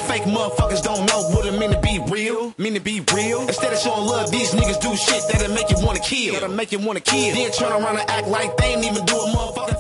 fake motherfuckers don't know what it mean to be real. Mean to be real. Instead of showing love, these niggas do shit that'll make you wanna kill. Then turn around and act like they ain't even do a motherfucking